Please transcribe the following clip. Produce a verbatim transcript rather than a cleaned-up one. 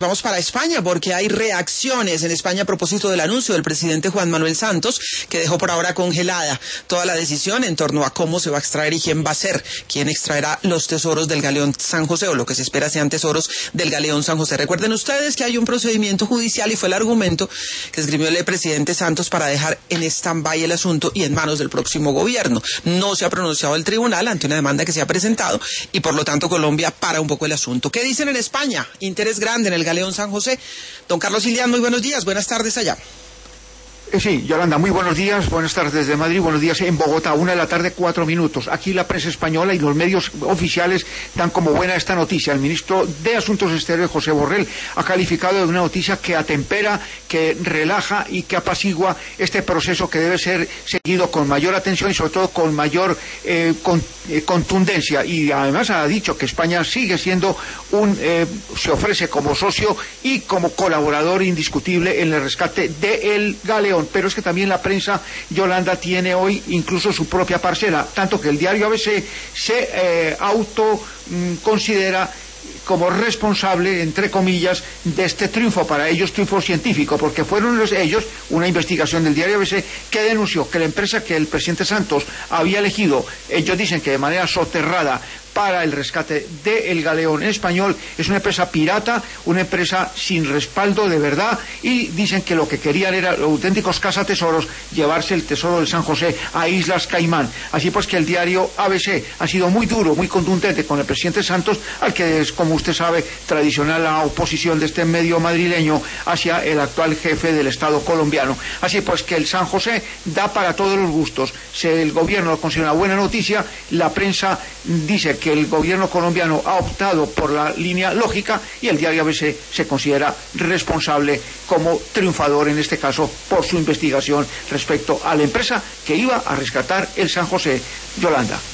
Vamos para España porque hay reacciones en España a propósito del anuncio del presidente Juan Manuel Santos, que dejó por ahora congelada toda la decisión en torno a cómo se va a extraer y quién va a ser quién extraerá los tesoros del galeón San José, o lo que se espera sean tesoros del galeón San José. Recuerden ustedes que hay un procedimiento judicial y fue el argumento que esgrimió el presidente Santos para dejar en stand-by el asunto y en manos del próximo gobierno. No se ha pronunciado el tribunal ante una demanda que se ha presentado y por lo tanto Colombia para un poco el asunto. ¿Qué dicen en España? Interés grande en el galeón San José. Don Carlos Ilián, muy buenos días, buenas tardes allá. Sí, Yolanda, muy buenos días, buenas tardes desde Madrid, buenos días en Bogotá, una de la tarde, cuatro minutos. Aquí la prensa española y los medios oficiales dan como buena esta noticia. El ministro de Asuntos Exteriores, José Borrell, ha calificado de una noticia que atempera, que relaja y que apacigua este proceso que debe ser seguido con mayor atención y sobre todo con mayor eh, con, eh, contundencia. Y además ha dicho que España sigue siendo un, eh, se ofrece como socio y como colaborador indiscutible en el rescate del galeón. Pero es que también la prensa, Yolanda, tiene hoy incluso su propia parcela, tanto que el diario A B C se eh, auto mm, considera como responsable, entre comillas, de este triunfo, para ellos triunfo científico, porque fueron los, ellos, una investigación del diario A B C, que denunció que la empresa que el presidente Santos había elegido, ellos dicen que de manera soterrada, para el rescate del galeón español, es una empresa pirata, una empresa sin respaldo de verdad, y dicen que lo que querían era los auténticos cazatesoros, llevarse el tesoro del San José a Islas Caimán. Así pues que el diario A B C ha sido muy duro, muy contundente con el presidente Santos, al que es, como usted sabe, tradicional la oposición de este medio madrileño hacia el actual jefe del Estado colombiano. Así pues que el San José da para todos los gustos. Si el gobierno lo considera una buena noticia, la prensa dice que el gobierno colombiano ha optado por la línea lógica y el diario A B C se considera responsable como triunfador en este caso por su investigación respecto a la empresa que iba a rescatar el San José. Yolanda.